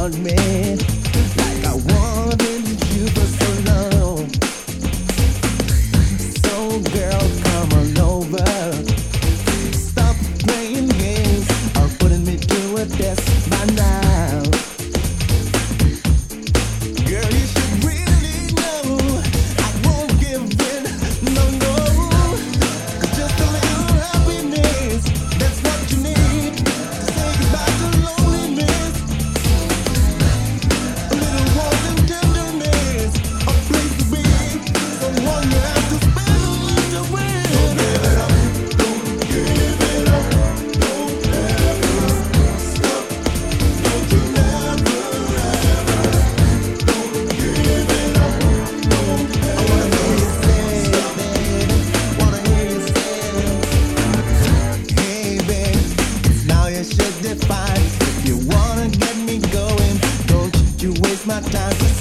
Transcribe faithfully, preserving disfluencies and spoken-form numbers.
want me like I wanted you for so long. So girl, come on over. Stop playing games or putting me to a test by now. Girl, you should really know I won't give in, no, no. Just a little happiness, that's what you need to say goodbye to loneliness. A little warmth and tenderness, a place to be, someone you have to spend a winter with. Don't give it up, don't give it up, don't ever stop, don't you never ever. Don't give it up, don't ever stop, wanna hear you say, hey babe, now you should define if you wanna get me going. Don't you waste my time.